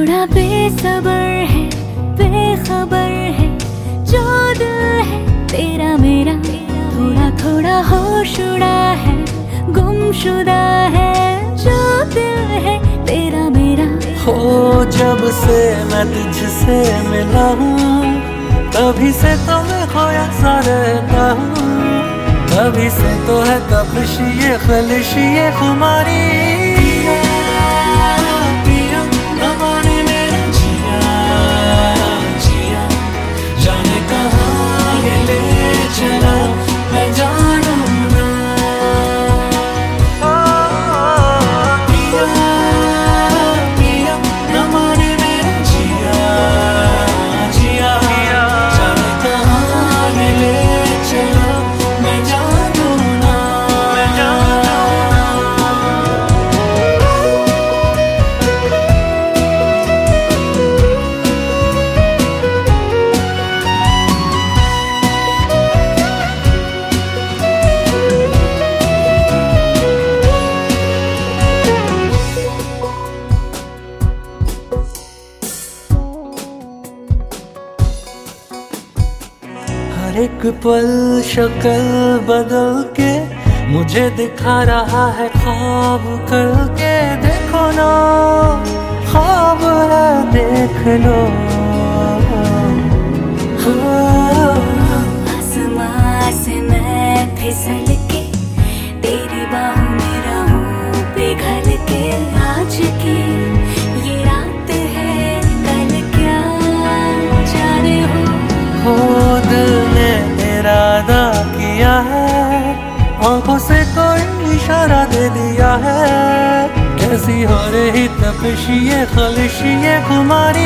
थोड़ा बेसब्र है, बेखबर है जो दिल है तेरा मेरा, थोड़ा थोड़ा होश उड़ा है, गुमशुदा है जो दिल है तेरा मेरा। हो जब से मैं तुझसे मिला हूँ, तभी से तो मैं खोया सा रहता हूँ, तभी से तो है तपिश ये ख्वाहिश ये खुमारी। एक पल शक्ल बदल के मुझे दिखा रहा है ख्वाब करके, देखो ना ख्वाब है देख लो। आसमां से मैं फिसल के तेरी बाहों में रहूं पिघल के, आज की ये रात है कल क्या जाने हो दिल ने इरादा किया है, आंखों से कोई इशारा दे दिया है, कैसी हो रही तपिश ये ख्वाहिश ये खुमारी।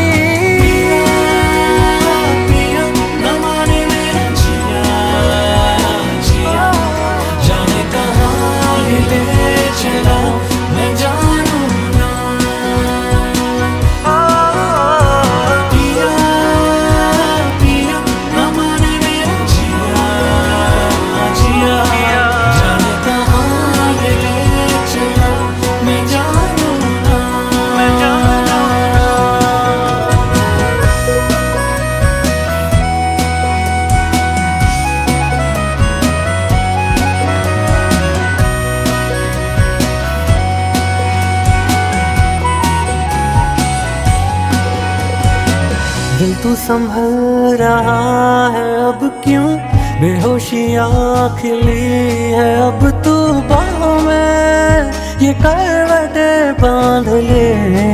दिल तू संभल रहा है अब क्यों, बेहोशियाँ खिली है अब तू बाहों में ये करवटे बांध ले।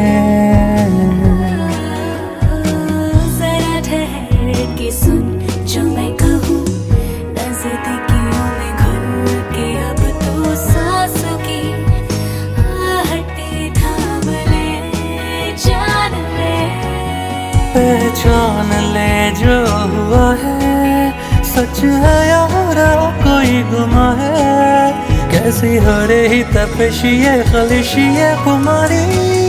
जरा ठहर के सुन जो मैं कहूँ, नजदीकियों में घुल के अब तू सांसों की आहटें थाम ले, जान ले पहचान ले जो हुआ है, सच है यार कोई गुमा है, कैसी हो रही तपिश ये ख्वाहिश ये खुमारी।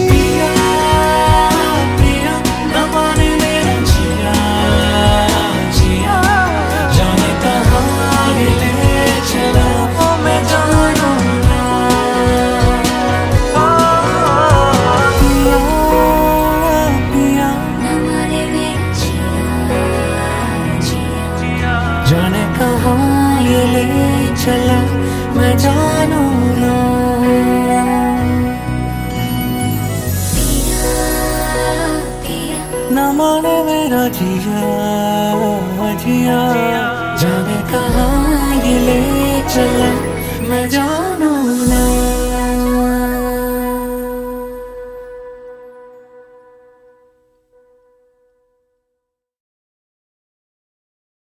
जाने कहाँ ये ले चला मैं जानू ना, न माने मेरा जिया जिया, जाने कहाँ ये ले चला मैं जानू ना।